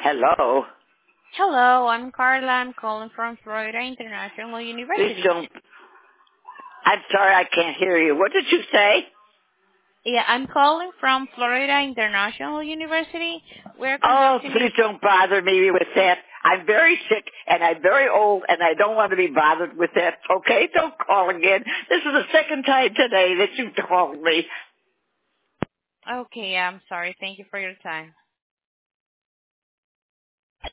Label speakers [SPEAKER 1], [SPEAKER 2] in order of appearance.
[SPEAKER 1] Hello.
[SPEAKER 2] Hello, I'm Carla. I'm calling from Florida International
[SPEAKER 1] Please
[SPEAKER 2] University.
[SPEAKER 1] don't. I'm sorry, I can't hear you. What did you say?
[SPEAKER 2] Yeah, I'm calling from Florida International University. We're
[SPEAKER 1] Oh,
[SPEAKER 2] conducting
[SPEAKER 1] please don't bother me with that. I'm very sick and I'm very old and I don't want to be bothered with that. Okay, don't call again. This is the second time today that you called me.
[SPEAKER 2] Okay, I'm sorry. Thank you for your time.